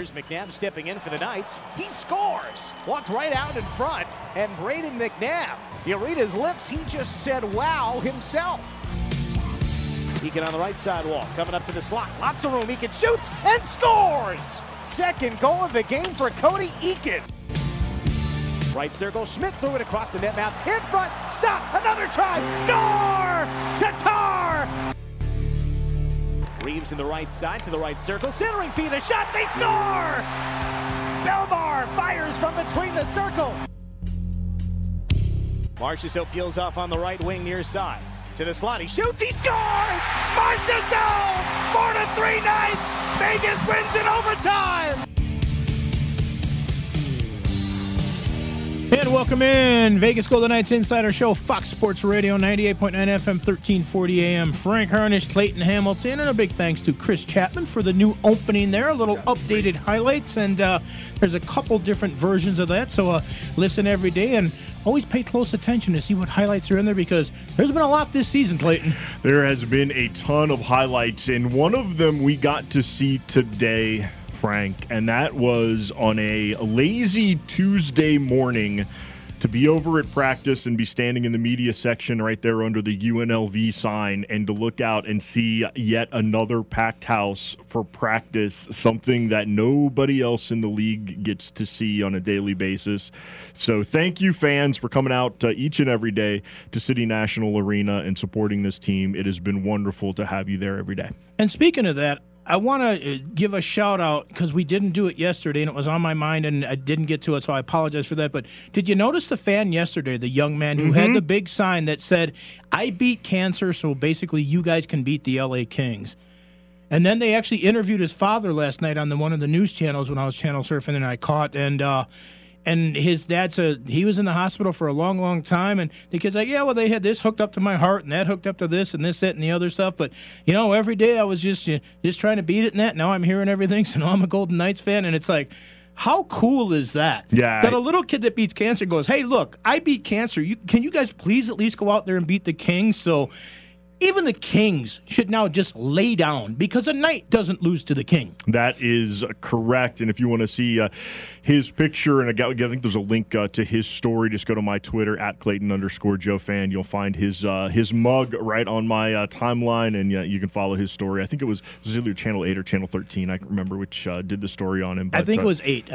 Here's McNabb stepping in for the Knights. He scores! Walked right out in front, and Brayden McNabb, you read his lips, he just said wow himself. Eakin on the right sidewall, coming up to the slot. Lots of room. Eakin shoots and scores! Second goal of the game for Cody Eakin. Right circle, Schmidt threw it across the net map. In front, stop, another try, score! Tatar! Reeves in the right side to the right circle, centering fee, the shot, they score! Belmar fires from between the circles. Marchessault peels off on the right wing near side. To the slot, he shoots, he scores! Marchessault! 4-3 Knights! Vegas wins in overtime! And welcome in, Vegas Golden Knights Insider Show, Fox Sports Radio, 98.9 FM, 1340 AM. Frank Harnish, Clayton Hamilton, and a big thanks to Chris Chapman for the new opening there, a little updated highlights, and there's a couple different versions of that, so listen every day, and always pay close attention to see what highlights are in there, because there's been a lot this season, Clayton. There has been a ton of highlights, and one of them we got to see today, Frank, and that was on a lazy Tuesday morning to be over at practice and be standing in the media section right there under the UNLV sign and to look out and see yet another packed house for practice, something that nobody else in the league gets to see on a daily basis. So thank you, fans, for coming out each and every day to City National Arena and supporting this team. It has been wonderful to have you there every day. And speaking of that, I want to give a shout-out because we didn't do it yesterday, and it was on my mind, and I didn't get to it, so I apologize for that. But did you notice the fan yesterday, the young man who had the big sign that said, "I beat cancer, so basically you guys can beat the LA Kings"? And then they actually interviewed his father last night on one of the news channels when I was channel surfing, and I caught, and his dad said he was in the hospital for a long, long time. And the kid's like, yeah, well, they had this hooked up to my heart and that hooked up to this and this, that, and the other stuff. But, every day I was just trying to beat it and that. Now I'm hearing everything. So now I'm a Golden Knights fan. And it's like, how cool is that? Yeah. That a little kid that beats cancer goes, hey, look, I beat cancer. Can you guys please at least go out there and beat the Kings? So even the Kings should now just lay down because a Knight doesn't lose to the King. That is correct. And if you want to see his picture, and I think there's a link to his story, just go to my Twitter, @Clayton_JoeFan. You'll find his mug right on my timeline, and you can follow his story. I think it was either Channel 8 or Channel 13. I can't remember which did the story on him. But, I think it was 8.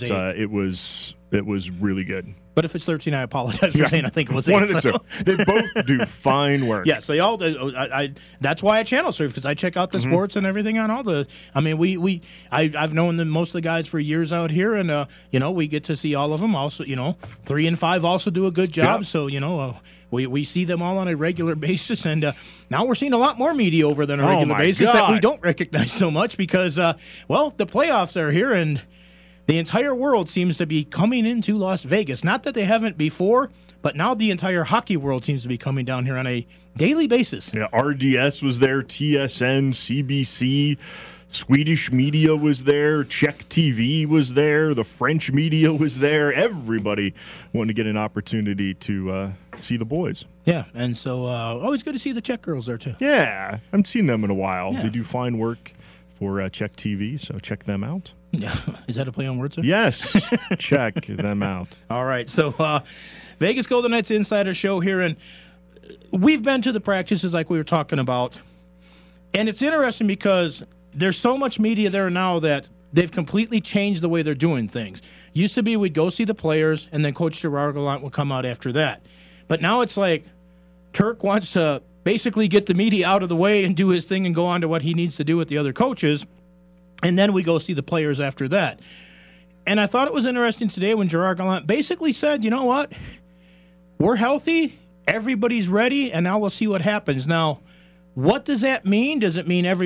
It was really good. But if it's 13, I apologize for saying I think it was 8. One of the two. They both do fine work. Yes, they all do. That's why I channel surf, because I check out the sports and everything on all the. I mean, I've known most of the guys for years out here, and we get to see all of them. Also, 3 and 5 also do a good job. Yeah. So we see them all on a regular basis, and now we're seeing a lot more media over than a regular basis that we don't recognize so much because the playoffs are here and the entire world seems to be coming into Las Vegas. Not that they haven't before, but now the entire hockey world seems to be coming down here on a daily basis. Yeah, RDS was there, TSN, CBC, Swedish media was there, Czech TV was there, the French media was there. Everybody wanted to get an opportunity to see the boys. Yeah, and so always good to see the Czech girls there, too. Yeah, I haven't seen them in a while. Yeah. They do fine work for Czech TV, so check them out. Yeah. Is that a play on words, sir? Yes, check them out. All right, so Vegas Golden Knights Insider Show here, and we've been to the practices like we were talking about, and it's interesting because there's so much media there now that they've completely changed the way they're doing things. Used to be we'd go see the players, and then Coach Gerard Gallant would come out after that. But now it's like Turk wants to basically get the media out of the way and do his thing and go on to what he needs to do with the other coaches, and then we go see the players after that. And I thought it was interesting today when Gerard Gallant basically said, you know what, we're healthy, everybody's ready, and now we'll see what happens. Now, what does that mean? Does it mean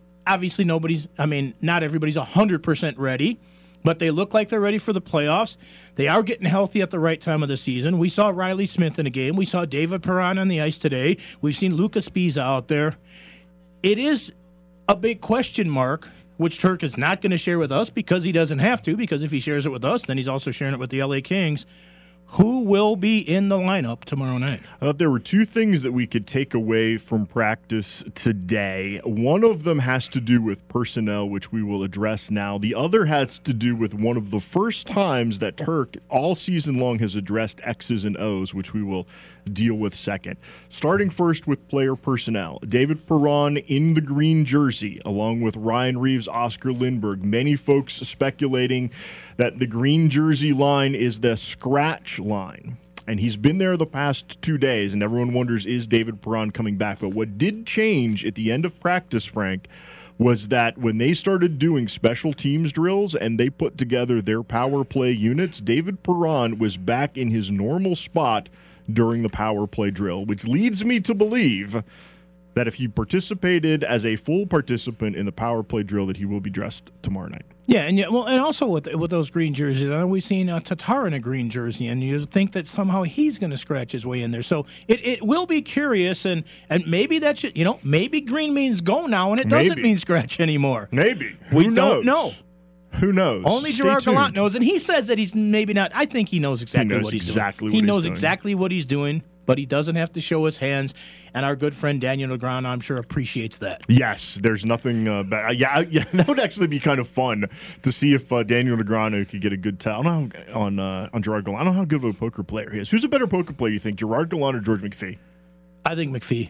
not everybody's 100% ready, but they look like they're ready for the playoffs. They are getting healthy at the right time of the season. We saw Riley Smith in a game. We saw David Perron on the ice today. We've seen Lucas Spiza out there. It is a big question mark, which Turk is not going to share with us because he doesn't have to, because if he shares it with us, then he's also sharing it with the LA Kings. who will be in the lineup tomorrow night. I thought there were two things that we could take away from practice today. One of them has to do with personnel, which we will address now. The other has to do with one of the first times that Turk all season long has addressed X's and O's, which we will deal with second. Starting first with player personnel. David Perron in the green jersey, along with Ryan Reeves, Oscar Lindberg. Many folks speculating that the green jersey line is the scratch line. And he's been there the past 2 days, and everyone wonders, is David Perron coming back? But what did change at the end of practice, Frank, was that when they started doing special teams drills and they put together their power play units, David Perron was back in his normal spot during the power play drill, which leads me to believe that if he participated as a full participant in the power play drill, that he will be dressed tomorrow night. Yeah, and also with those green jerseys, I know we've seen Tatar in a green jersey, and you think that somehow he's going to scratch his way in there. So it will be curious, and maybe that should, maybe green means go now, and it doesn't mean scratch anymore. Maybe. We don't know. Who knows? Only Gerard Gallant knows, and he says that he's maybe not. I think he knows exactly what he's doing. He knows exactly what he's doing, but he doesn't have to show his hands. And our good friend Daniel Negreanu, I'm sure, appreciates that. Yes, there's nothing bad. Yeah, that would actually be kind of fun to see if Daniel Negreanu could get a good tell. I don't know on Gerard Gallant. I don't know how good of a poker player he is. Who's a better poker player, you think, Gerard Gallant or George McPhee? I think McPhee.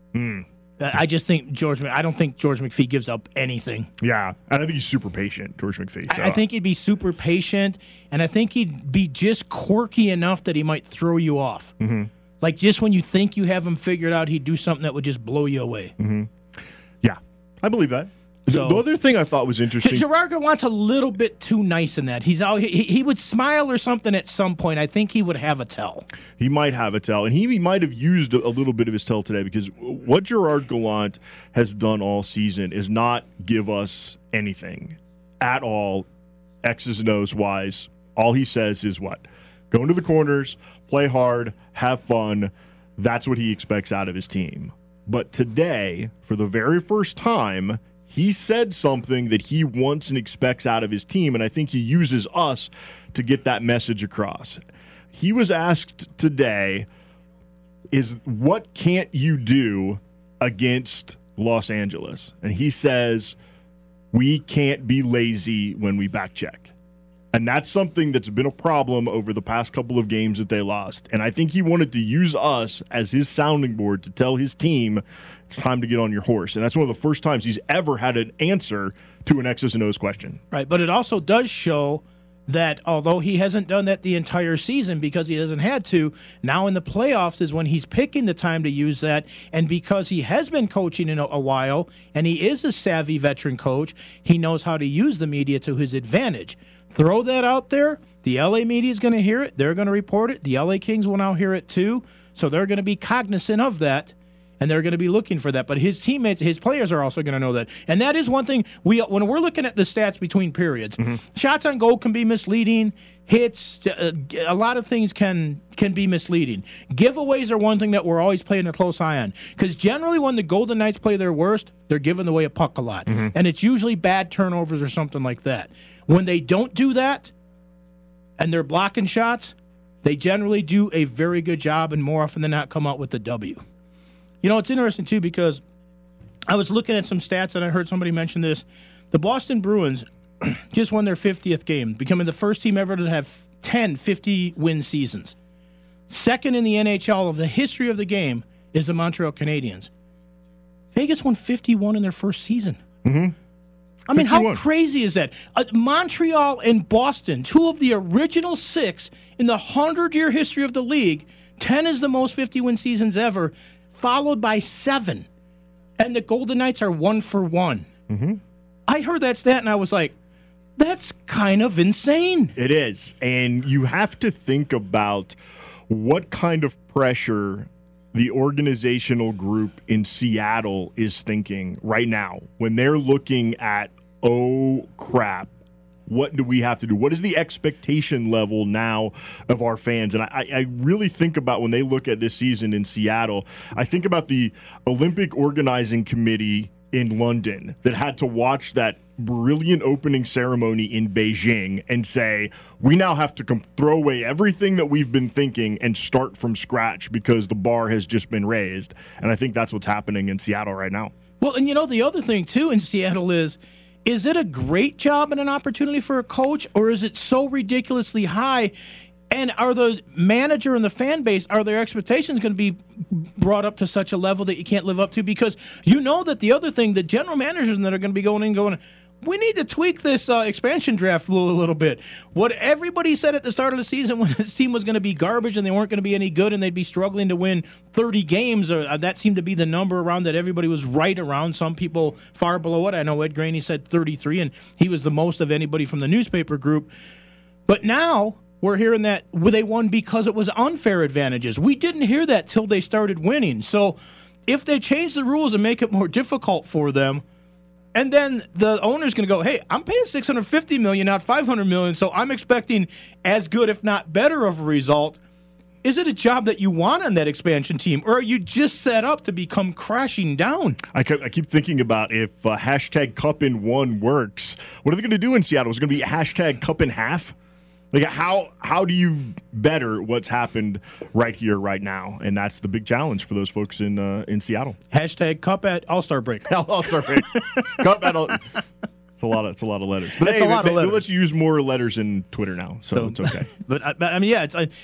I just think I don't think George McPhee gives up anything. Yeah, and I think he's super patient, George McPhee. So. I think he'd be super patient, and I think he'd be just quirky enough that he might throw you off. Mm-hmm. Like just when you think you have him figured out, he'd do something that would just blow you away. Mm-hmm. Yeah, I believe that. So, the other thing I thought was interesting. Gerard Gallant's a little bit too nice in that. He would smile or something at some point. I think he would have a tell. He might have a tell, and he might have used a little bit of his tell today, because what Gerard Gallant has done all season is not give us anything at all, X's and O's wise. All he says is what? Go into the corners, play hard, have fun. That's what he expects out of his team. But today, for the very first time, he said something that he wants and expects out of his team, and I think he uses us to get that message across. He was asked today, what can't you do against Los Angeles? And he says, we can't be lazy when we back check. And that's something that's been a problem over the past couple of games that they lost. And I think he wanted to use us as his sounding board to tell his team it's time to get on your horse. And that's one of the first times he's ever had an answer to an X's and O's question. Right, but it also does show that although he hasn't done that the entire season because he hasn't had to, now in the playoffs is when he's picking the time to use that. And because he has been coaching in a while and he is a savvy veteran coach, he knows how to use the media to his advantage. Throw that out there. The LA media is going to hear it. They're going to report it. The LA Kings will now hear it too. So they're going to be cognizant of that, and they're going to be looking for that. But his teammates, his players are also going to know that. And that is one thing, when we're looking at the stats between periods, shots on goal can be misleading. Hits, a lot of things can be misleading. Giveaways are one thing that we're always playing a close eye on. Because generally when the Golden Knights play their worst, they're giving away a puck a lot. And it's usually bad turnovers or something like that. When they don't do that and they're blocking shots, they generally do a very good job and more often than not come out with the W. It's interesting, too, because I was looking at some stats and I heard somebody mention this. The Boston Bruins just won their 50th game, becoming the first team ever to have 10 50-win seasons. Second in the NHL of the history of the game is the Montreal Canadiens. Vegas won 51 in their first season. I mean, 51. How crazy is that? Montreal and Boston, two of the original 6 in the 100-year history of the league. 10 is the most 50-win seasons ever, followed by 7. And the Golden Knights are 1 for 1. I heard that stat and I was like, that's kind of insane. It is. And you have to think about what kind of pressure the organizational group in Seattle is thinking right now when they're looking at, oh, crap, what do we have to do? What is the expectation level now of our fans? And I really think about when they look at this season in Seattle, I think about the Olympic Organizing Committee in London that had to watch that brilliant opening ceremony in Beijing and say, we now have to throw away everything that we've been thinking and start from scratch because the bar has just been raised. And I think that's what's happening in Seattle right now. Well, and the other thing, too, in Seattle is it a great job and an opportunity for a coach, or is it so ridiculously high? And are the manager and the fan base, are their expectations going to be brought up to such a level that you can't live up to? Because that the other thing, the general managers that are going to be going, we need to tweak this expansion draft a little bit. What everybody said at the start of the season when this team was going to be garbage and they weren't going to be any good and they'd be struggling to win 30 games, that seemed to be the number around that everybody was right around. Some people far below it. I know Ed Graney said 33, and he was the most of anybody from the newspaper group. But now we're hearing that they won because it was unfair advantages. We didn't hear that till they started winning. So if they change the rules and make it more difficult for them, and then the owner's going to go, hey, I'm paying $650 million, not $500 million, so I'm expecting as good, if not better, of a result. Is it a job that you want on that expansion team, or are you just set up to become crashing down? I keep thinking about if hashtag Cup in one works, what are they going to do in Seattle? Is it going to be hashtag Cup in half? Like, how do you better what's happened right here, right now? And that's the big challenge for those folks in Seattle. Hashtag Cup at All-Star break. All-Star break. Cup at all. It's a lot of letters. But it's a lot of letters. They let you use more letters in Twitter now, so it's okay. But I mean, yeah,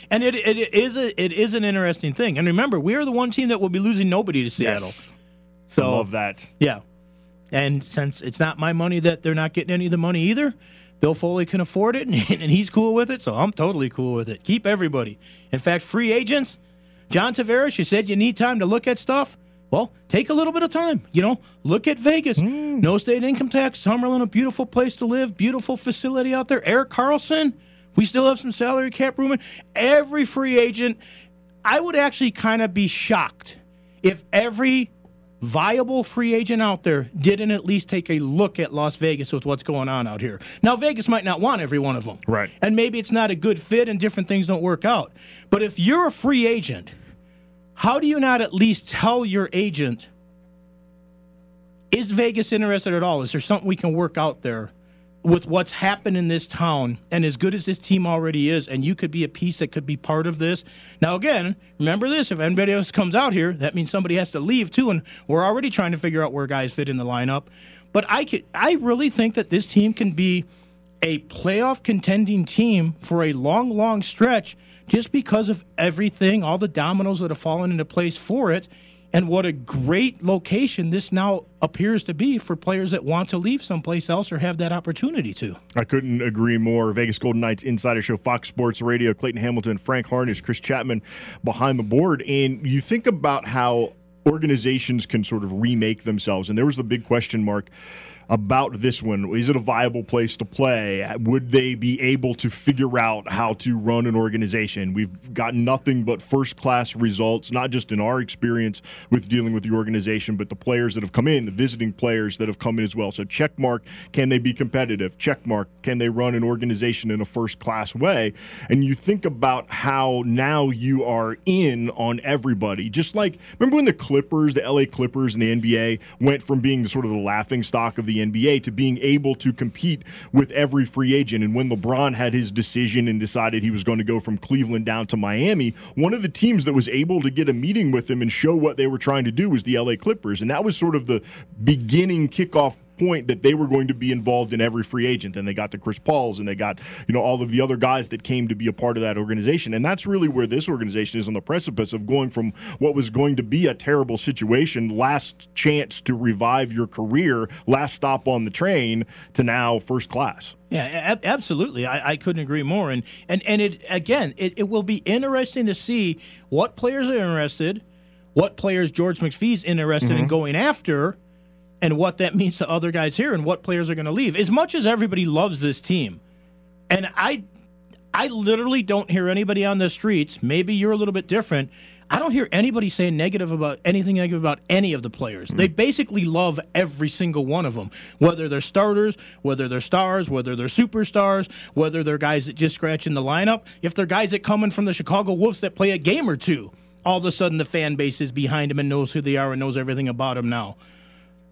it is an interesting thing. And remember, we are the one team that will be losing nobody to Seattle. Yes. So I love that. Yeah, and since it's not my money that they're not getting any of the money either, Bill Foley can afford it, and he's cool with it, so I'm totally cool with it. Keep everybody. In fact, free agents, John Tavares, you said you need time to look at stuff. Well, take a little bit of time. Look at Vegas. No state income tax. Summerlin, a beautiful place to live. Beautiful facility out there. Erik Karlsson, we still have some salary cap room. Every free agent, I would actually kind of be shocked if every viable free agent out there didn't at least take a look at Las Vegas with what's going on out here. Now, Vegas might not want every one of them. Right. And maybe it's not a good fit and different things don't work out. But if you're a free agent, how do you not at least tell your agent, is Vegas interested at all? Is there something we can work out there with what's happened in this town, and as good as this team already is, and you could be a piece that could be part of this? Now, again, remember this, if anybody else comes out here, that means somebody has to leave too, and we're already trying to figure out where guys fit in the lineup. But I really think that this team can be a playoff contending team for a long, long stretch just because of everything, all the dominoes that have fallen into place for it. And what a great location this now appears to be for players that want to leave someplace else or have that opportunity to. I couldn't agree more. Vegas Golden Knights Insider Show, Fox Sports Radio, Clayton Hamilton, Frank Harnish, Chris Chapman behind the board. And you think about how organizations can sort of remake themselves. And there was the big question mark about this one. Is it a viable place to play? Would they be able to figure out how to run an organization? We've got nothing but first-class results, not just in our experience with dealing with the organization, but the players that have come in, the visiting players that have come in as well. So check mark, can they be competitive? Check mark, can they run an organization in a first-class way? And you think about how now you are in on everybody. Just like, remember when the Clippers, the LA Clippers and the NBA went from being sort of the laughingstock of the NBA to being able to compete with every free agent. And when LeBron had his decision and decided he was going to go from Cleveland down to Miami, one of the teams that was able to get a meeting with him and show what they were trying to do was the LA Clippers. And that was sort of the beginning kickoff point that they were going to be involved in every free agent. And they got the Chris Pauls and they got, all of the other guys that came to be a part of that organization. And that's really where this organization is on the precipice of going from what was going to be a terrible situation, last chance to revive your career, last stop on the train, to now first class. Yeah, absolutely. I couldn't agree more. And it will be interesting to see what players are interested, what players George McPhee's interested in going after, and what that means to other guys here and what players are going to leave. As much as everybody loves this team, and I literally don't hear anybody on the streets, maybe you're a little bit different, I don't hear anybody saying anything negative about any of the players. They basically love every single one of them, whether they're starters, whether they're stars, whether they're superstars, whether they're guys that just scratch in the lineup. If they're guys that come in from the Chicago Wolves that play a game or two, all of a sudden the fan base is behind them and knows who they are and knows everything about them now.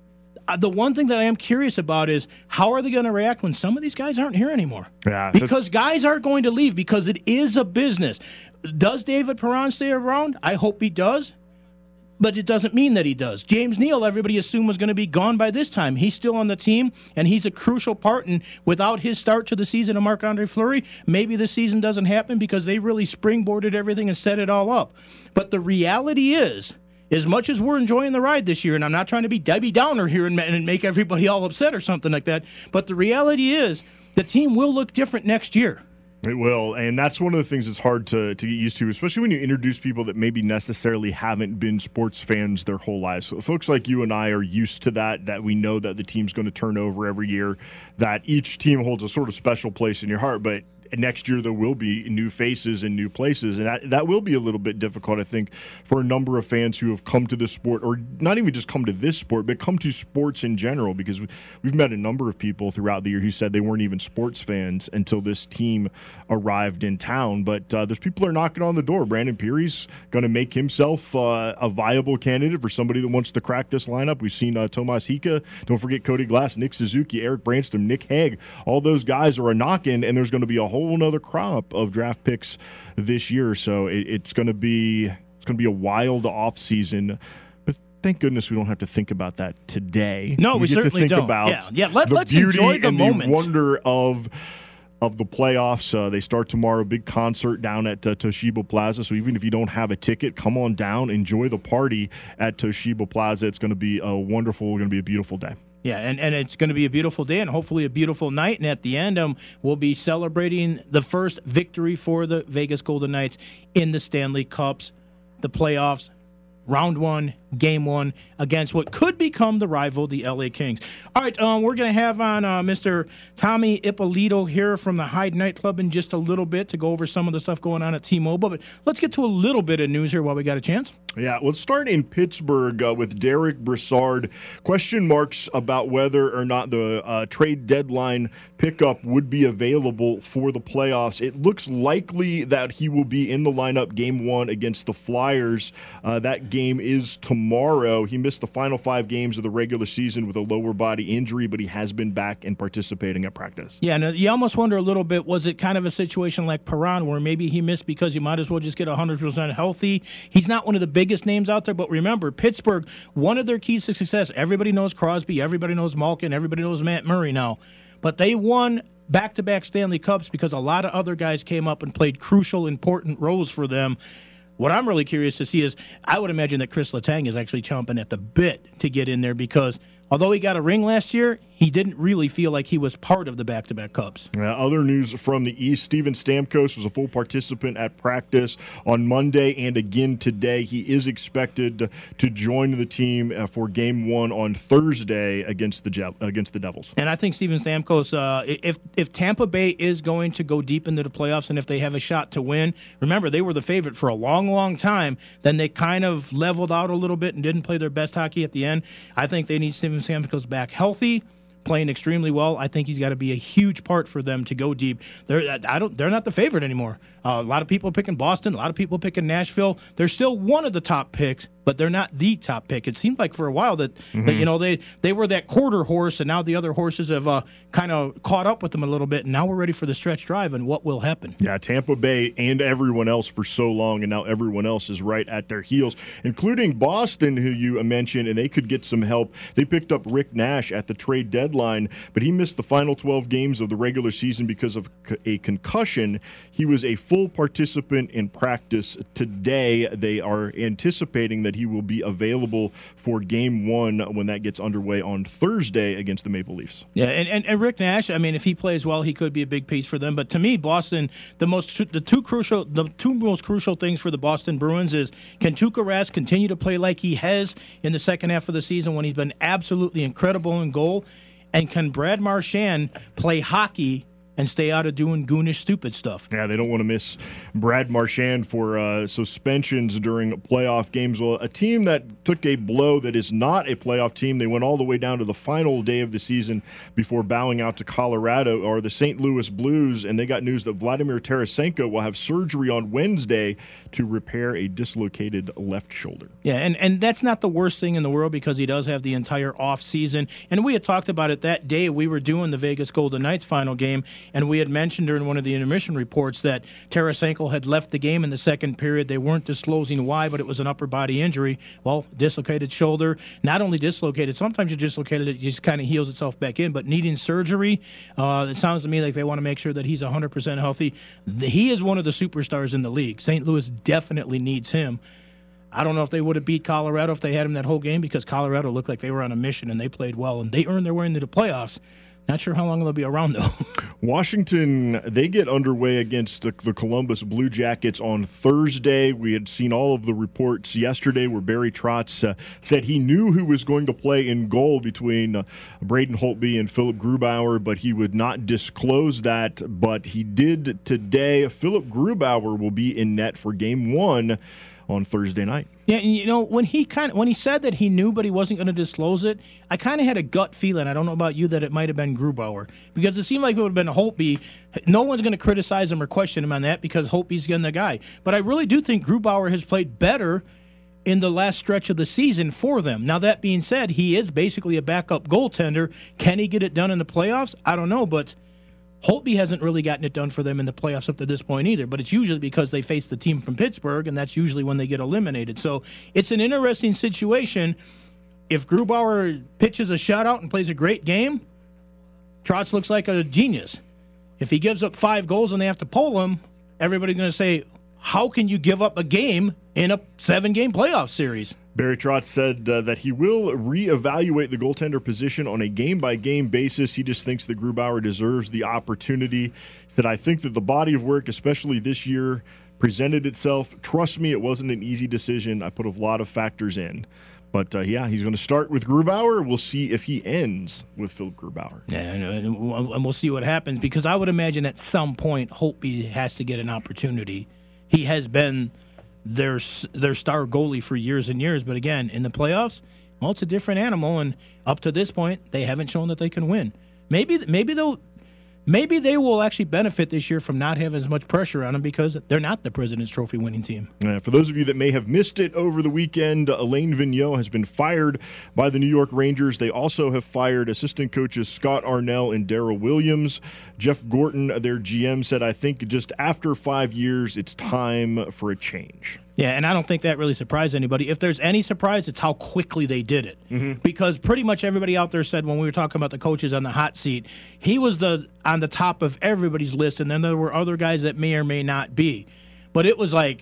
the one thing that I am curious about is how are they going to react when some of these guys aren't here anymore? Yeah, because guys aren't going to leave because it is a business. Does David Perron stay around? I hope he does. But it doesn't mean that he does. James Neal, everybody assumed was going to be gone by this time. He's still on the team, and he's a crucial part. And without his start to the season of Marc-Andre Fleury, maybe this season doesn't happen because they really springboarded everything and set it all up. But the reality is, as much as we're enjoying the ride this year, and I'm not trying to be Debbie Downer here and make everybody all upset or something like that, but the reality is the team will look different next year. It will, and that's one of the things that's hard to get used to, especially when you introduce people that maybe necessarily haven't been sports fans their whole lives. So folks like you and I are used to that we know that the team's going to turn over every year, that each team holds a sort of special place in your heart, but next year there will be new faces and new places, and that will be a little bit difficult, I think, for a number of fans who have come to this sport, or not even just come to this sport, but come to sports in general, because we've met a number of people throughout the year who said they weren't even sports fans until this team arrived in town. But there's people that are knocking on the door. Brandon Peary's going to make himself a viable candidate for somebody that wants to crack this lineup. We've seen Tomas Hika, don't forget Cody Glass, Nick Suzuki, Eric Branstrom, Nick Hague. All those guys are a knocking, and there's going to be a whole another crop of draft picks this year. So it's going to be a wild offseason. But thank goodness we don't have to think about that today. No, we get certainly to think don't. about Let's beauty enjoy the and moment. the wonder of the playoffs. They start tomorrow, big concert down at Toshiba Plaza. So even if you don't have a ticket, come on down, enjoy the party at Toshiba Plaza. It's going to be a beautiful day. Yeah, and it's going to be a beautiful day and hopefully a beautiful night. And at the end, we'll be celebrating the first victory for the Vegas Golden Knights in the Stanley Cups, the playoffs, round one, game one, against what could become the rival, the LA Kings. All right, we're going to have on Mr. Tommy Ippolito here from the Hyde Nightclub in just a little bit to go over some of the stuff going on at T-Mobile. But let's get to a little bit of news here while we got a chance. Yeah, let's start in Pittsburgh with Derek Brassard. Question marks about whether or not the trade deadline pickup would be available for the playoffs. It looks likely that he will be in the lineup game one against the Flyers. That game is tomorrow. He missed the final 5 games of the regular season with a lower body injury, but he has been back and participating at practice. Yeah, and you almost wonder a little bit, was it kind of a situation like Perron where maybe he missed because you might as well just get 100% healthy? He's not one of the biggest names out there, but remember, Pittsburgh, one of their keys to success, everybody knows Crosby, everybody knows Malkin, everybody knows Matt Murray now, but they won back-to-back Stanley Cups because a lot of other guys came up and played crucial, important roles for them. What I'm really curious to see is, I would imagine that Chris Letang is actually chomping at the bit to get in there because although he got a ring last year, he didn't really feel like he was part of the back-to-back Cups. Other news from the East, Steven Stamkos was a full participant at practice on Monday and again today. He is expected to join the team for Game 1 on Thursday against the Devils. And I think Steven Stamkos, if Tampa Bay is going to go deep into the playoffs and if they have a shot to win, remember, they were the favorite for a long, long time. Then they kind of leveled out a little bit and didn't play their best hockey at the end. I think they need Steven Stamkos back healthy, playing extremely well. I think he's got to be a huge part for them to go deep. They're not the favorite anymore. A lot of people picking Boston, a lot of people picking Nashville. They're still one of the top picks, but they're not the top pick. It seemed like for a while that they were that quarter horse, and now the other horses have kind of caught up with them a little bit, and now we're ready for the stretch drive and what will happen. Yeah, Tampa Bay and everyone else for so long, and now everyone else is right at their heels, including Boston, who you mentioned, and they could get some help. They picked up Rick Nash at the trade deadline, but he missed the final 12 games of the regular season because of a concussion. He was a full participant in practice today. They are anticipating that he will be available for Game 1 when that gets underway on Thursday against the Maple Leafs. Yeah, and Rick Nash, I mean, if he plays well, he could be a big piece for them. But to me, Boston, the two most crucial things for the Boston Bruins is, can Tuukka Rask continue to play like he has in the second half of the season when he's been absolutely incredible in goal? And can Brad Marchand play hockey and stay out of doing goonish, stupid stuff. Yeah, they don't want to miss Brad Marchand for suspensions during playoff games. Well, a team that took a blow that is not a playoff team, they went all the way down to the final day of the season before bowing out to Colorado, are the St. Louis Blues, and they got news that Vladimir Tarasenko will have surgery on Wednesday to repair a dislocated left shoulder. Yeah, and that's not the worst thing in the world because he does have the entire offseason. And we had talked about it that day. We were doing the Vegas Golden Knights final game, and we had mentioned during one of the intermission reports that Tarasenko had left the game in the second period. They weren't disclosing why, but it was an upper body injury. Well, dislocated shoulder, not only dislocated, sometimes you dislocated it, just kind of heals itself back in, but needing surgery, it sounds to me like they want to make sure that he's 100% healthy. He is one of the superstars in the league. St. Louis definitely needs him. I don't know if they would have beat Colorado if they had him that whole game because Colorado looked like they were on a mission and they played well and they earned their way into the playoffs. Not sure how long they'll be around, though. Washington, they get underway against the Columbus Blue Jackets on Thursday. We had seen all of the reports yesterday where Barry Trotz said he knew who was going to play in goal between Braden Holtby and Philip Grubauer, but he would not disclose that. But he did today. Philip Grubauer will be in net for Game 1 on Thursday night. Yeah, and you know, when he said that he knew but he wasn't going to disclose it, I kind of had a gut feeling, I don't know about you, that it might have been Grubauer. Because it seemed like it would have been Holtby. No one's going to criticize him or question him on that because Holtby's getting the guy. But I really do think Grubauer has played better in the last stretch of the season for them. Now, that being said, he is basically a backup goaltender. Can he get it done in the playoffs? I don't know, but Holtby hasn't really gotten it done for them in the playoffs up to this point either, but it's usually because they face the team from Pittsburgh, and that's usually when they get eliminated. So it's an interesting situation. If Grubauer pitches a shutout and plays a great game, Trotz looks like a genius. If he gives up 5 goals and they have to pull him, everybody's going to say, how can you give up a game in a 7-game playoff series? Barry Trotz said that he will reevaluate the goaltender position on a game-by-game basis. He just thinks that Grubauer deserves the opportunity. He said, I think that the body of work, especially this year, presented itself. Trust me, it wasn't an easy decision. I put a lot of factors in. But, he's going to start with Grubauer. We'll see if he ends with Philip Grubauer. Yeah, and we'll see what happens, because I would imagine at some point Holtby has to get an opportunity. He has been their star goalie for years and years, but again, in the playoffs, well, it's a different animal, and up to this point, they haven't shown that they can win. Maybe they will actually benefit this year from not having as much pressure on them because they're not the President's Trophy winning team. For those of you that may have missed it over the weekend, Alain Vigneault has been fired by the New York Rangers. They also have fired assistant coaches Scott Arnell and Darryl Williams. Jeff Gorton, their GM, said, I think just after 5 years, it's time for a change. Yeah, and I don't think that really surprised anybody. If there's any surprise, it's how quickly they did it. Mm-hmm. Because pretty much everybody out there said when we were talking about the coaches on the hot seat, he was on the top of everybody's list, and then there were other guys that may or may not be. But it was like,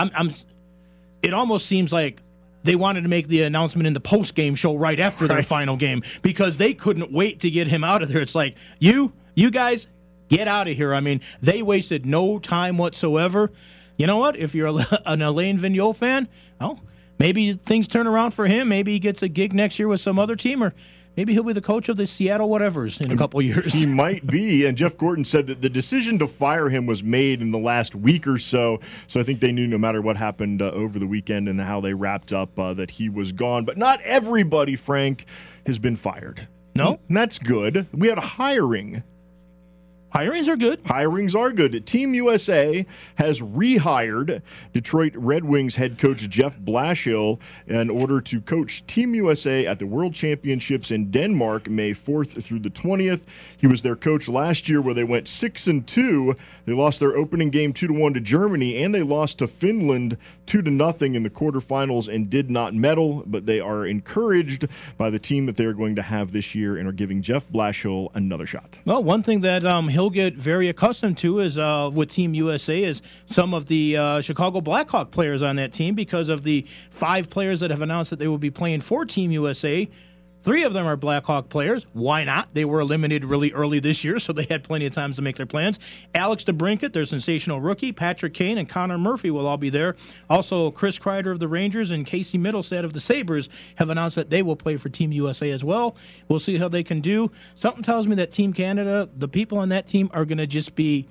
it almost seems like they wanted to make the announcement in the post-game show right after their final game because they couldn't wait to get him out of there. It's like, you guys, get out of here. I mean, they wasted no time whatsoever. You know what? If you're an Alain Vigneault fan, well, maybe things turn around for him. Maybe he gets a gig next year with some other team, or maybe he'll be the coach of the Seattle whatevers in a couple years. He might be. And Jeff Gorton said that the decision to fire him was made in the last week or so. So I think they knew no matter what happened over the weekend and how they wrapped up that he was gone. But not everybody, Frank, has been fired. No? And that's good. We had a hiring. Hirings are good. Hirings are good. Team USA has rehired Detroit Red Wings head coach Jeff Blashill in order to coach Team USA at the World Championships in Denmark, May 4th through the 20th. He was their coach last year where they went 6-2. They lost their opening game 2-1 to Germany, and they lost to Finland 2-0 in the quarterfinals and did not medal, but they are encouraged by the team that they're going to have this year and are giving Jeff Blashill another shot. Well, one thing that he'll get very accustomed to is with Team USA is some of the Chicago Blackhawk players on that team, because of the 5 players that have announced that they will be playing for Team USA. 3 of them are Blackhawk players. Why not? They were eliminated really early this year, so they had plenty of time to make their plans. Alex DeBrincat, their sensational rookie, Patrick Kane, and Connor Murphy will all be there. Also, Chris Kreider of the Rangers and Casey Middlestad of the Sabres have announced that they will play for Team USA as well. We'll see how they can do. Something tells me that Team Canada, the people on that team are going to just be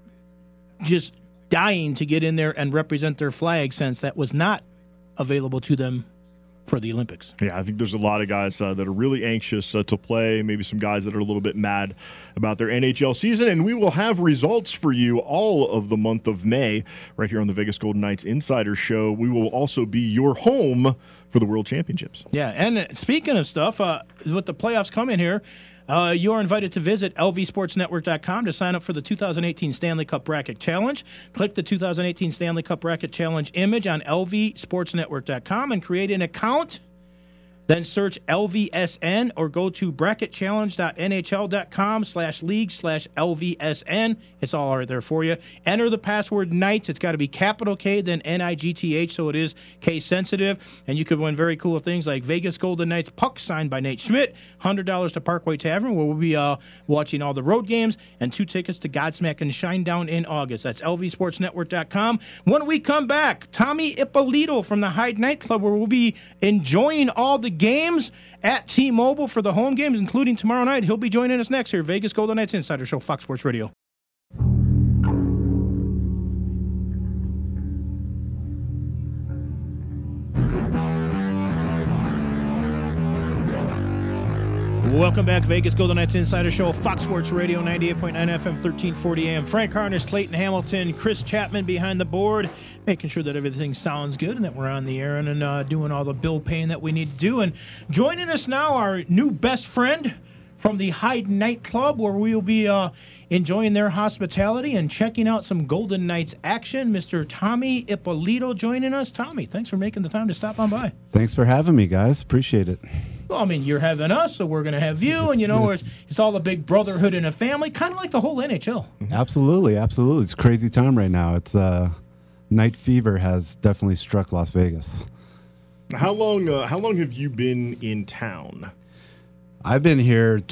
dying to get in there and represent their flag, since that was not available to them for the Olympics. Yeah, I think there's a lot of guys that are really anxious to play, maybe some guys that are a little bit mad about their NHL season, and we will have results for you all of the month of May right here on the Vegas Golden Knights Insider Show. We will also be your home for the World Championships. Yeah, and speaking of stuff, with the playoffs coming here, you are invited to visit lvsportsnetwork.com to sign up for the 2018 Stanley Cup Bracket Challenge. Click the 2018 Stanley Cup Bracket Challenge image on lvsportsnetwork.com and create an account. Then search LVSN or go to bracketchallenge.nhl.com/league/LVSN. It's all right there for you. Enter the password Knights. It's got to be capital K, then NIGTH, so it is case sensitive. And you could win very cool things like Vegas Golden Knights puck signed by Nate Schmidt, $100 to Parkway Tavern, where we'll be watching all the road games, and 2 tickets to Godsmack and Shinedown in August. That's lvsportsnetwork.com. When we come back, Tommy Ippolito from the Hyde Nightclub, where we'll be enjoying all the games at T-Mobile for the home games, including tomorrow night. He'll be joining us next here, Vegas Golden Knights Insider Show, Fox Sports Radio. Welcome back, Vegas Golden Knights Insider Show, Fox Sports Radio, 98.9 FM, 1340 AM. Frank Harnish, Clayton Hamilton, Chris Chapman behind the board, making sure that everything sounds good and that we're on the air and doing all the bill paying that we need to do. And joining us now, our new best friend from the Hyde Nightclub, where we will be enjoying their hospitality and checking out some Golden Knights action. Mr. Tommy Ippolito joining us. Tommy, thanks for making the time to stop on by. Thanks for having me, guys. Appreciate it. Well, I mean, you're having us, so we're going to have you, and, it's all a big brotherhood in a family, kind of like the whole NHL. Absolutely, absolutely. It's a crazy time right now. It's night fever has definitely struck Las Vegas. How long have you been in town? I've been here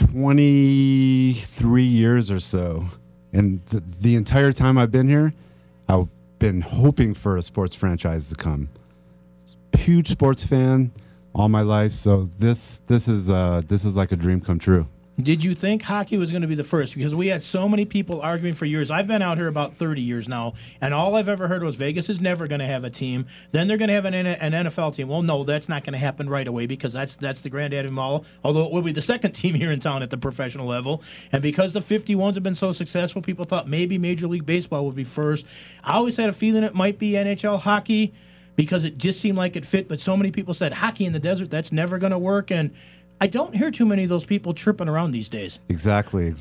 23 years or so, and the entire time I've been here, I've been hoping for a sports franchise to come. Huge sports fan all my life, so this is like a dream come true. Did you think hockey was going to be the first? Because we had so many people arguing for years. I've been out here about 30 years now, and all I've ever heard was Vegas is never going to have a team. Then they're going to have an NFL team. Well, no, that's not going to happen right away, because that's the granddaddy of them all, although it will be the second team here in town at the professional level. And because the 51s have been so successful, people thought maybe Major League Baseball would be first. I always had a feeling it might be NHL hockey, because it just seemed like it fit, but so many people said hockey in the desert, that's never going to work, and I don't hear too many of those people chirping around these days. Exactly.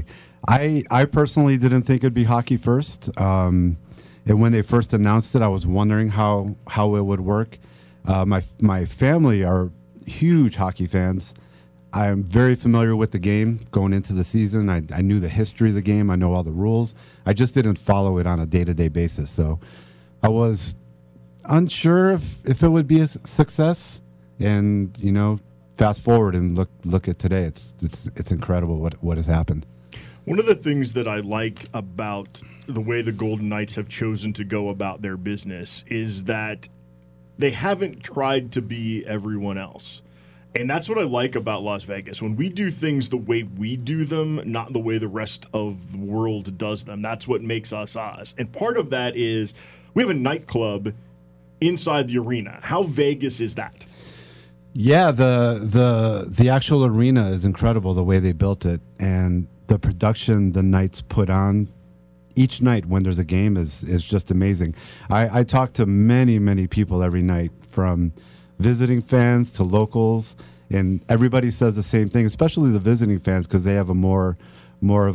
I personally didn't think it'd be hockey first, and when they first announced it, I was wondering how it would work. My family are huge hockey fans. I am very familiar with the game going into the season. I knew the history of the game. I know all the rules. I just didn't follow it on a day-to-day basis, so I was unsure if it would be a success, and fast forward and look at today. It's incredible what has happened. One of the things that I like about the way the Golden Knights have chosen to go about their business is that they haven't tried to be everyone else. And that's what I like about Las Vegas. When we do things the way we do them, not the way the rest of the world does them, that's what makes us us. And part of that is we have a nightclub inside the arena. How Vegas is that? Yeah, the actual arena is incredible, the way they built it, and the production the Knights put on each night when there's a game is just amazing. I talk to many people every night, from visiting fans to locals, and everybody says the same thing, especially the visiting fans, because they have a more of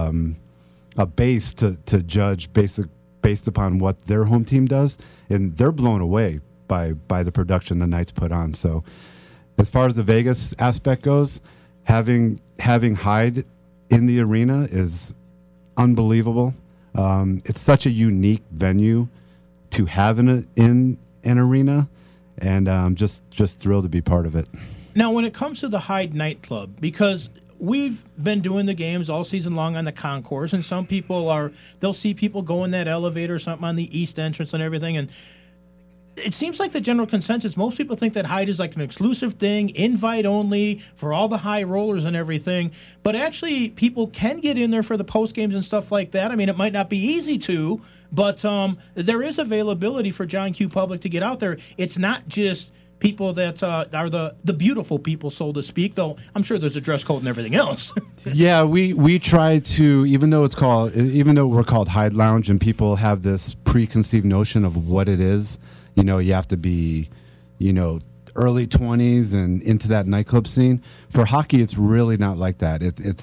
a base to judge based upon what their home team does, and they're blown away by the production the Knights put on. So as far as the Vegas aspect goes, having Hyde in the arena is unbelievable. It's such a unique venue to have in an arena, and I'm just thrilled to be part of it. Now, when it comes to the Hyde nightclub, because we've been doing the games all season long on the concourse, and some people they'll see people go in that elevator or something on the east entrance and everything, and it seems like the general consensus, most people think that Hyde is like an exclusive thing, invite only for all the high rollers and everything. But actually, people can get in there for the post games and stuff like that. I mean, it might not be easy to, but there is availability for John Q. Public to get out there. It's not just people that are the beautiful people, so to speak, though I'm sure there's a dress code and everything else. Yeah, we try to, even though we're called Hyde Lounge and people have this preconceived notion of what it is. You know, you have to be, early 20s and into that nightclub scene. For hockey, it's really not like that.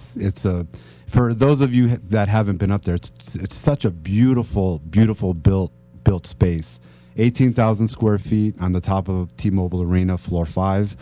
For those of you that haven't been up there, it's such a beautiful built space. 18,000 square feet on the top of T-Mobile Arena, floor 5.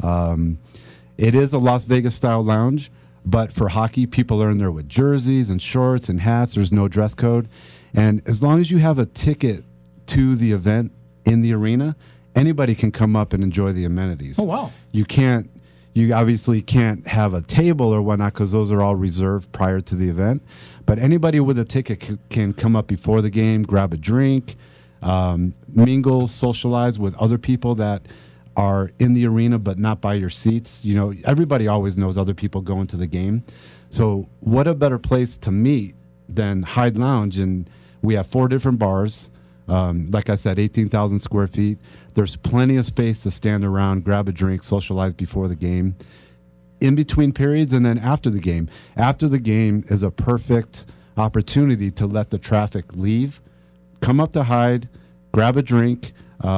It is a Las Vegas style lounge, but for hockey, people are in there with jerseys and shorts and hats. There's no dress code, and as long as you have a ticket to the event in the arena, anybody can come up and enjoy the amenities. Oh, wow. You obviously can't have a table or whatnot because those are all reserved prior to the event. But anybody with a ticket can come up before the game, grab a drink, mingle, socialize with other people that are in the arena but not by your seats. Everybody always knows other people going to the game. So what a better place to meet than Hyde Lounge. And we have 4 different bars. Like I said, 18,000 square feet. There's plenty of space to stand around, grab a drink, socialize before the game, in between periods, and then after the game. After the game is a perfect opportunity to let the traffic leave, come up to Hyde, grab a drink,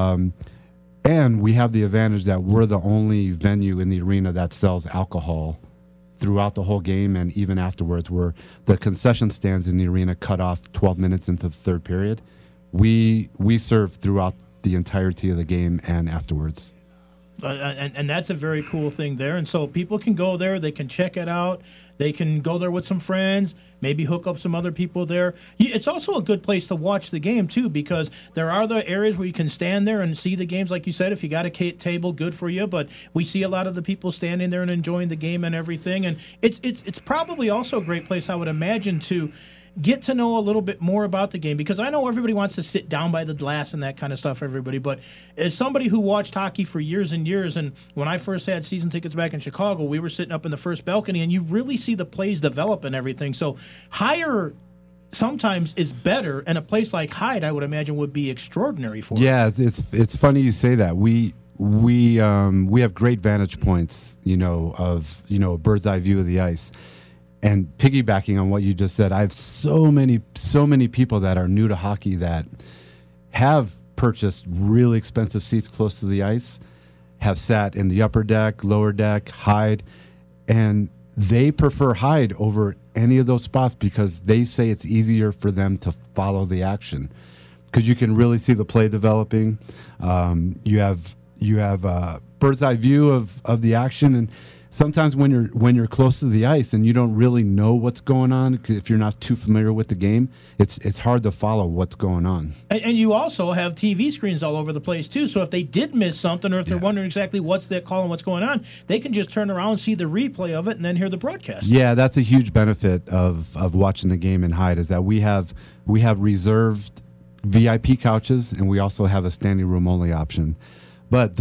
and we have the advantage that we're the only venue in the arena that sells alcohol throughout the whole game and even afterwards, where the concession stands in the arena cut off 12 minutes into the third period. We serve throughout the entirety of the game and afterwards. And that's a very cool thing there. And so people can go there, they can check it out, they can go there with some friends, maybe hook up some other people there. It's also a good place to watch the game, too, because there are the areas where you can stand there and see the games, like you said. If you got a table, good for you. But we see a lot of the people standing there and enjoying the game and everything. And it's probably also a great place, I would imagine, to get to know a little bit more about the game, because I know everybody wants to sit down by the glass and that kind of stuff, everybody, but as somebody who watched hockey for years and years, and when I first had season tickets back in Chicago, we were sitting up in the first balcony, and you really see the plays develop and everything. So higher sometimes is better, and a place like Hyde, I would imagine, would be extraordinary for it. It's funny you say that. We have great vantage points, of a bird's eye view of the ice. And piggybacking on what you just said, I have so many people that are new to hockey that have purchased really expensive seats close to the ice, have sat in the upper deck, lower deck, Hyde, and they prefer Hyde over any of those spots because they say it's easier for them to follow the action because you can really see the play developing. You have a bird's eye view of the action, and sometimes when you're close to the ice and you don't really know what's going on, if you're not too familiar with the game, it's hard to follow what's going on. And you also have TV screens all over the place too. So if they did miss something, or if they're wondering exactly what's that call and what's going on, they can just turn around and see the replay of it and then hear the broadcast. Yeah, that's a huge benefit of watching the game in Hyde, is that we have reserved VIP couches and we also have a standing room only option. But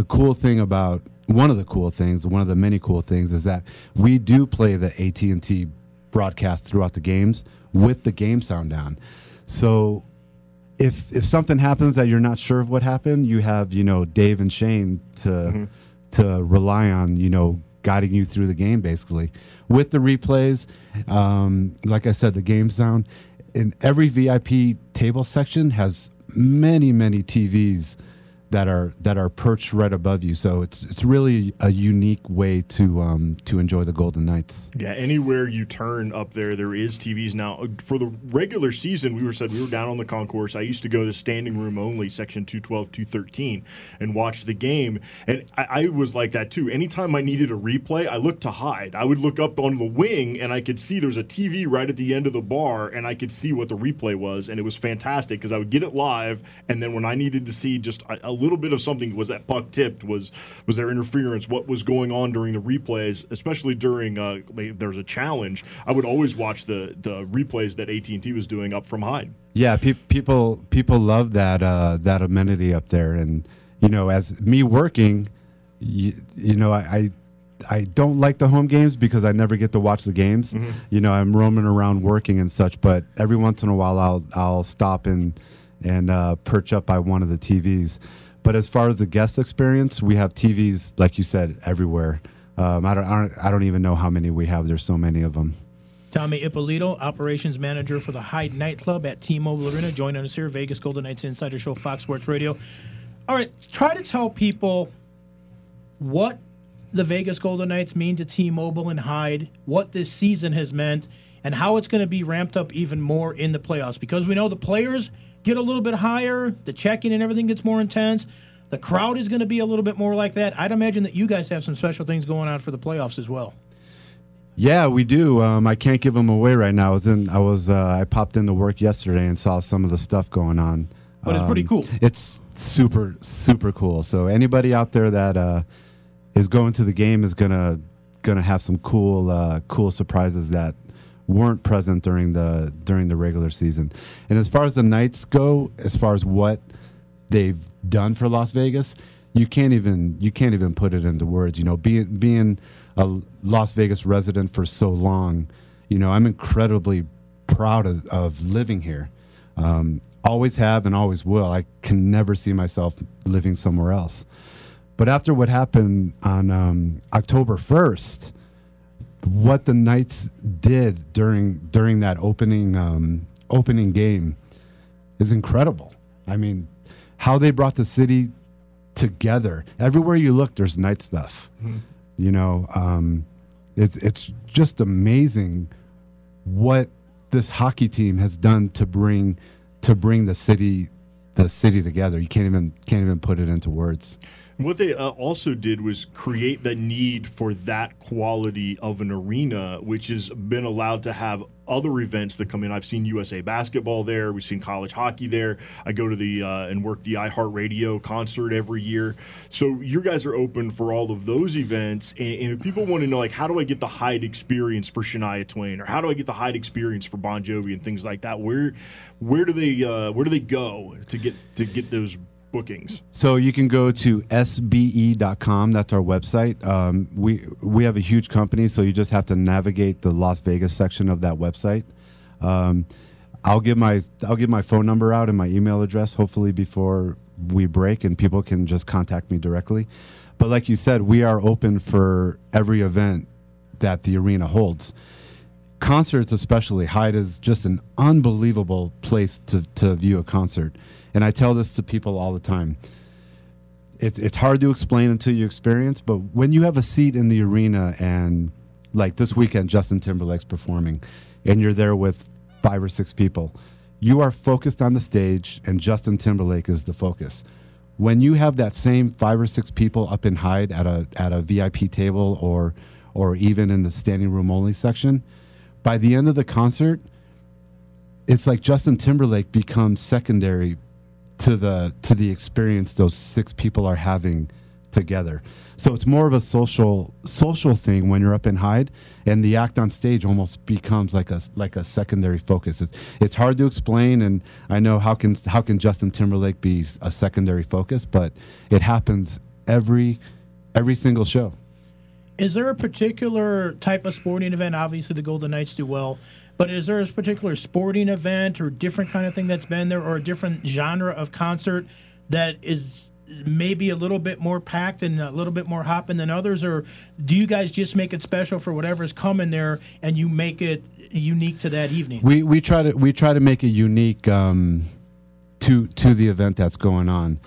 one of the many cool things is that we do play the AT&T broadcast throughout the games with the game sound down. So if something happens that you're not sure of what happened, you have, Dave and Shane to rely on, guiding you through the game basically. With the replays, like I said, the game sound, in every VIP table section has many, many TVs that are perched right above you, so it's really a unique way to enjoy the Golden Knights. Yeah, anywhere you turn up there is TVs now. For the regular season, we were down on the concourse. I used to go to standing room only, section 212, 213, and watch the game. And I was like that too. Anytime I needed a replay, I looked to Hyde. I would look up on the wing, and I could see there's a TV right at the end of the bar, and I could see what the replay was, and it was fantastic because I would get it live, and then when I needed to see just a little bit of something. Was that puck tipped? Was there interference? What was going on during the replays, especially during there's a challenge? I would always watch the replays that AT&T was doing up from Hyde. Yeah, people love that amenity up there, and as me working, I don't like the home games because I never get to watch the games. Mm-hmm. I'm roaming around working and such, but every once in a while I'll stop and perch up by one of the TVs. But as far as the guest experience, we have TVs, like you said, everywhere. I don't even know how many we have. There's so many of them. Tommy Ippolito, operations manager for the Hyde Nightclub at T-Mobile Arena, joining us here, Vegas Golden Knights Insider Show, Fox Sports Radio. All right, try to tell people what the Vegas Golden Knights mean to T-Mobile and Hyde, what this season has meant, and how it's going to be ramped up even more in the playoffs. Because we know the players get a little bit higher, the check-in and everything gets more intense. The crowd is going to be a little bit more like that. I'd imagine that you guys have some special things going on for the playoffs as well. Yeah, we do. I can't give them away right now. I popped into work yesterday and saw some of the stuff going on. But it's pretty cool. It's super, super cool. So anybody out there that is going to the game is gonna have some cool surprises that weren't present during the regular season. And as far as the Knights go, as far as what they've done for Las Vegas, you can't even put it into words. Being a Las Vegas resident for so long, I'm incredibly proud of living here. Always have and always will. I can never see myself living somewhere else. But after what happened on October 1st, what the Knights did during that opening game is incredible. I mean, how they brought the city together. Everywhere you look, there's Knight stuff. Mm-hmm. It's just amazing what this hockey team has done to bring the city together. You can't even put it into words. What they also did was create the need for that quality of an arena, which has been allowed to have other events that come in. I've seen USA Basketball there. We've seen college hockey there. I go to and work the iHeartRadio concert every year. So you guys are open for all of those events. And if people want to know, like, how do I get the Hyde experience for Shania Twain, or how do I get the Hyde experience for Bon Jovi and things like that, where do they go to get those bookings? So you can go to sbe.com. That's our website. We have a huge company, so you just have to navigate the Las Vegas section of that website. I'll give my phone number out and my email address hopefully before we break, and people can just contact me directly. But like you said, we are open for every event that the arena holds. Concerts especially. Hyde is just an unbelievable place to view a concert. And I tell this to people all the time. It's hard to explain until you experience, but when you have a seat in the arena, and like this weekend, Justin Timberlake's performing, and you're there with 5 or 6 people, you are focused on the stage, and Justin Timberlake is the focus. When you have that same 5 or 6 people up in Hyde at a VIP table or even in the standing room only section, by the end of the concert, it's like Justin Timberlake becomes secondary to the experience those 6 people are having together. So it's more of a social thing when you're up in Hyde, and the act on stage almost becomes like a secondary focus. It's hard to explain, and I know how can Justin Timberlake be a secondary focus, but it happens every single show. Is there a particular type of sporting event? Obviously, the Golden Knights do well. But is there a particular sporting event or different kind of thing that's been there, or a different genre of concert that is maybe a little bit more packed and a little bit more hopping than others? Or do you guys just make it special for whatever's coming there and you make it unique to that evening? We try to make it unique to the event that's going on.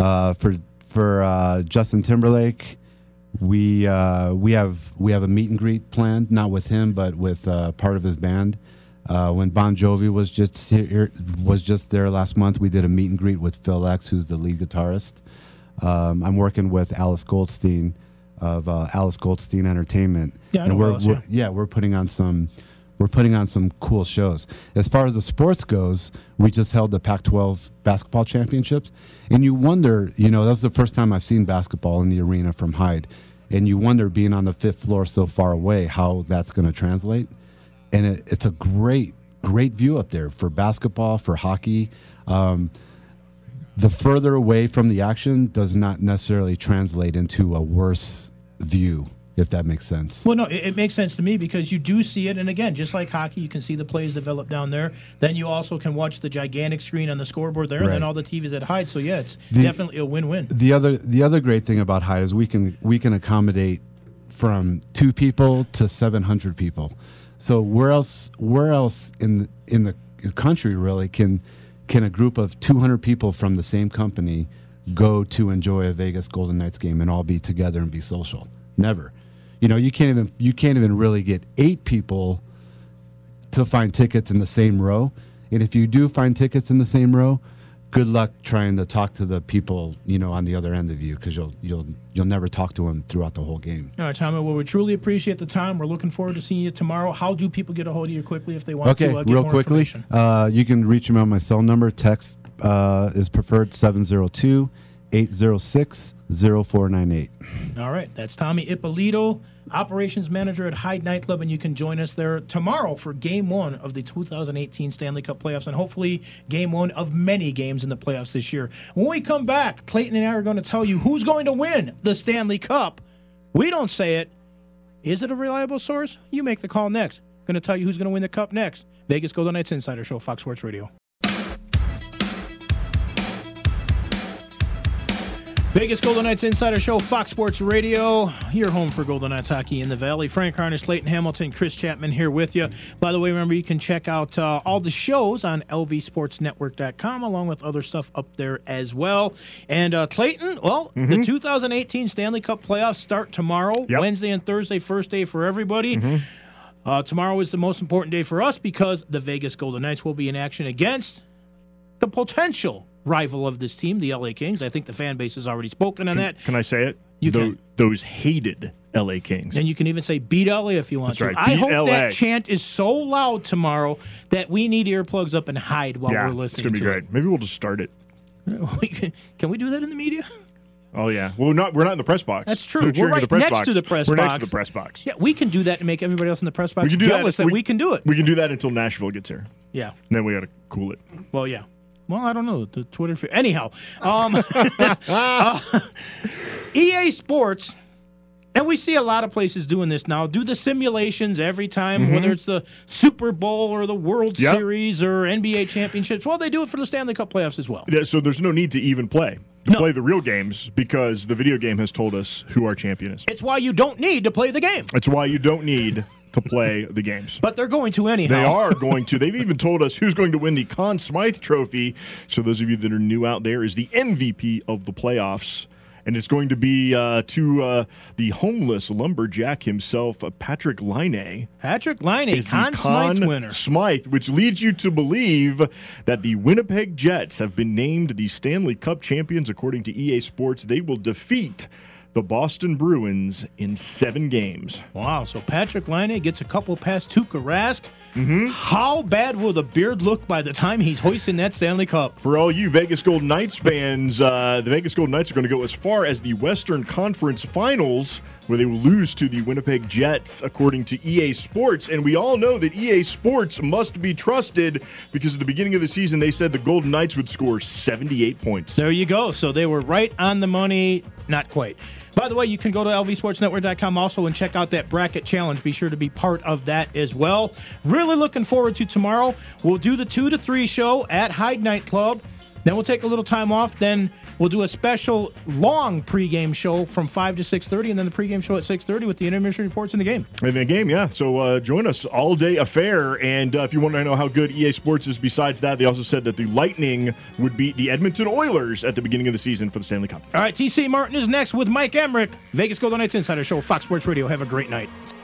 For Justin Timberlake, we have a meet and greet planned, not with him, but with part of his band. When Bon Jovi was just there last month, we did a meet and greet with Phil X, who's the lead guitarist. I'm working with Alice Goldstein of Alice Goldstein Entertainment. Yeah, I know Alice, we're putting on some we're putting on some cool shows. As far as the sports goes, we just held the Pac-12 basketball championships, and you wonder, that was the first time I've seen basketball in the arena from Hyde, and you wonder, being on the 5th floor so far away, how that's going to translate. And it's a great view up there for basketball, for hockey. The further away from the action does not necessarily translate into a worse view, if that makes sense. Well, no, it makes sense to me because you do see it. And again, just like hockey, you can see the plays develop down there. Then you also can watch the gigantic screen on the scoreboard there, and then all the TVs at Hyde. So, yeah, it's definitely a win-win. The other great thing about Hyde is we can accommodate from 2 people to 700 people. So where else in the country really can a group of 200 people from the same company go to enjoy a Vegas Golden Knights game and all be together and be social? Never. You can't even really get 8 people to find tickets in the same row. And if you do find tickets in the same row, good luck trying to talk to the people, on the other end of you, because you'll never talk to them throughout the whole game. All right, Tommy. Well, we truly appreciate the time. We're looking forward to seeing you tomorrow. How do people get a hold of you quickly if they want to get real more quickly? Information? You can reach me on my cell number. Text is preferred, 702-806-0498. All right, that's Tommy Ippolito, Operations Manager at Hyde Nightclub, and you can join us there tomorrow for Game 1 of the 2018 Stanley Cup playoffs, and hopefully Game 1 of many games in the playoffs this year. When we come back, Clayton and I are going to tell you who's going to win the Stanley Cup. We don't say it. Is it a reliable source? You make the call next. Going to tell you who's going to win the Cup next. Vegas Golden Knights Insider Show, Fox Sports Radio. Vegas Golden Knights Insider Show, Fox Sports Radio, your home for Golden Knights hockey in the Valley. Frank Harnish, Clayton Hamilton, Chris Chapman here with you. By the way, remember, you can check out all the shows on lvsportsnetwork.com, along with other stuff up there as well. And Clayton, the 2018 Stanley Cup playoffs start tomorrow, Wednesday and Thursday, first day for everybody. Tomorrow is the most important day for us because the Vegas Golden Knights will be in action against the potential rival of this team, the LA Kings. I think the fan base has already spoken on that. Can I say it? You can. Those hated LA Kings. And you can even say beat LA if you want to. Right. I hope LA. that chant is so loud tomorrow that we need earplugs up and hide while we're listening it's going to be great. it. Maybe we'll just start it. Can we do that in the media? Oh, yeah. Well, we're not in the press box. That's true. We're right next to the press box. We're next to the press box. Yeah, we can do that and make everybody else in the press box jealous that we can do it. We can do that until Nashville gets here. Yeah. And then we got to cool it. Well, yeah. Well, I don't know. The Twitter feed. Anyhow, EA Sports, and we see a lot of places doing this now, do the simulations every time, whether it's the Super Bowl or the World Series or NBA championships. Well, they do it for the Stanley Cup playoffs as well. Yeah, so there's no need to even play the real games because the video game has told us who our champion is. It's why you don't need to play the game. It's why you don't need to play the games. But they're going to anyhow. They are going to. They've even told us who's going to win the Conn Smythe Trophy. So those of you that are new out there, is the MVP of the playoffs. And it's going to be to the homeless lumberjack himself, Patrick Laine. Patrick Laine, is Conn Smythe winner. Smythe, which leads you to believe that the Winnipeg Jets have been named the Stanley Cup champions. According to EA Sports, they will defeat the Boston Bruins in 7 games. Wow, so Patrick Laine gets a couple past Tuukka Rask. How bad will the beard look by the time he's hoisting that Stanley Cup? For all you Vegas Golden Knights fans, the Vegas Golden Knights are going to go as far as the Western Conference Finals, where they will lose to the Winnipeg Jets, according to EA Sports. And we all know that EA Sports must be trusted because at the beginning of the season, they said the Golden Knights would score 78 points. There you go. So they were right on the money. Not quite. By the way, you can go to lvsportsnetwork.com also and check out that bracket challenge. Be sure to be part of that as well. Really looking forward to tomorrow. We'll do the 2 to 3 show at Hyde Nightclub. Then we'll take a little time off. Then we'll do a special long pregame show from 5 to 6:30, and then the pregame show at 6:30 with the intermission reports in the game. In the game, yeah. So join us, all-day affair. And if you want to know how good EA Sports is besides that, they also said that the Lightning would beat the Edmonton Oilers at the beginning of the season for the Stanley Cup. All right, TC Martin is next with Mike Emmerich. Vegas Golden Knights Insider Show, Fox Sports Radio. Have a great night.